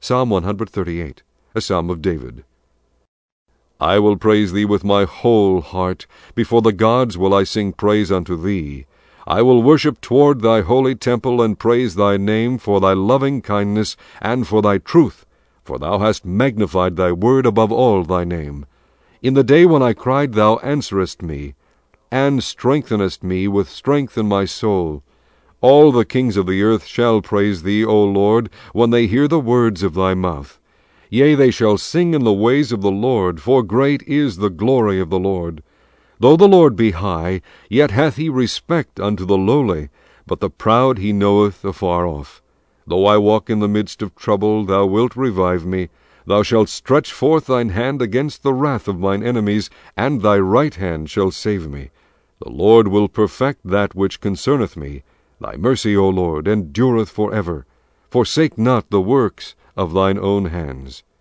Psalm 138, a psalm of David. I will praise thee with my whole heart. Before the gods will I sing praise unto thee. I will worship toward thy holy temple, and praise thy name for thy loving kindness and for thy truth, for thou hast magnified thy word above all thy name. In the day when I cried, thou answerest me, and strengthenest me with strength in my soul. All the kings of the earth shall praise thee, O Lord, when they hear the words of thy mouth. Yea, they shall sing in the ways of the Lord, for great is the glory of the Lord. Though the Lord be high, yet hath he respect unto the lowly, but the proud he knoweth afar off. Though I walk in the midst of trouble, thou wilt revive me. Thou shalt stretch forth thine hand against the wrath of mine enemies, and thy right hand shall save me. The Lord will perfect that which concerneth me. Thy mercy, O Lord, endureth for ever. Forsake not the works of thine own hands.